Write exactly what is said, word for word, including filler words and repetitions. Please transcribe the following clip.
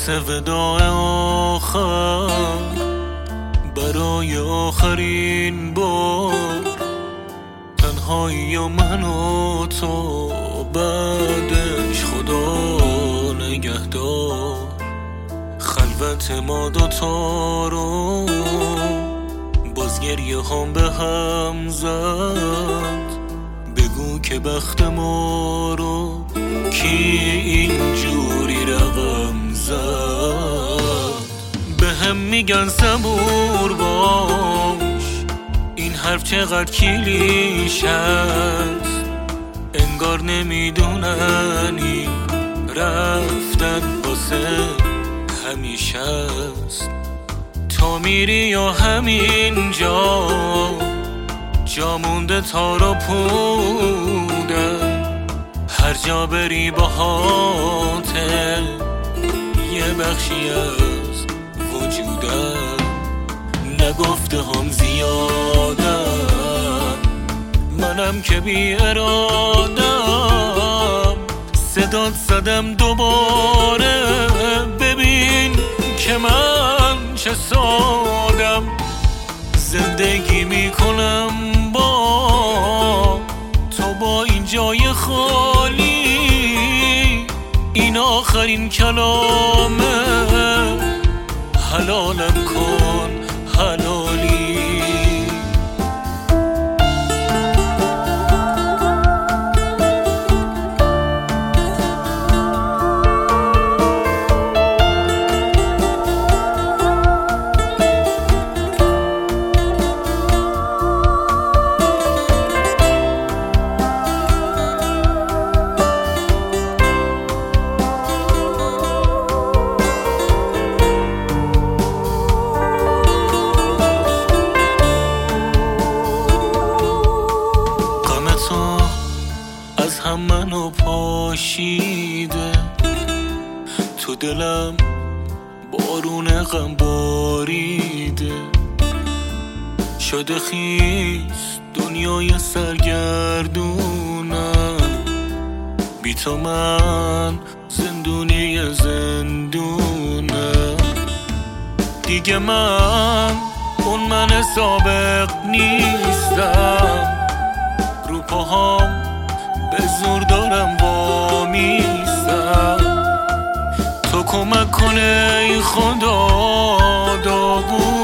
واسه وداع آخر، برای آخرین بار، تنهایی و من و تو، بعدش خدا نگهدار. خلوت ما دوتا رو باز گریه هم به هم زد. بگو که بخت ما رو کی اینجوری رقم زد. به هم میگن صبور باش، این حرف چقدر کلیشه است. انگار نمیدونن این رفتن واسه همیشه است. تا میری یا همین جا جا مونده تار و پودم. هر جا بری باهاته یه بخشی از وجودم. نگفته هم زیادم، منم که بی ارادم. صدات زدم دوباره، ببین که من چه سادم. زندگی میکنم با تو با این جای خالی. این آخرین کلامه، حلالم کن حلالی. از هم منو پاشیده، تو دلم بارون غم باریده. شده خیس دنیای سرگردونم، بی تو من زندونی زندونم. دیگه من اون من سابق نیستم، رو پاهام به زور دارم وامیستم. تو کمک کنه ای خدا، داغون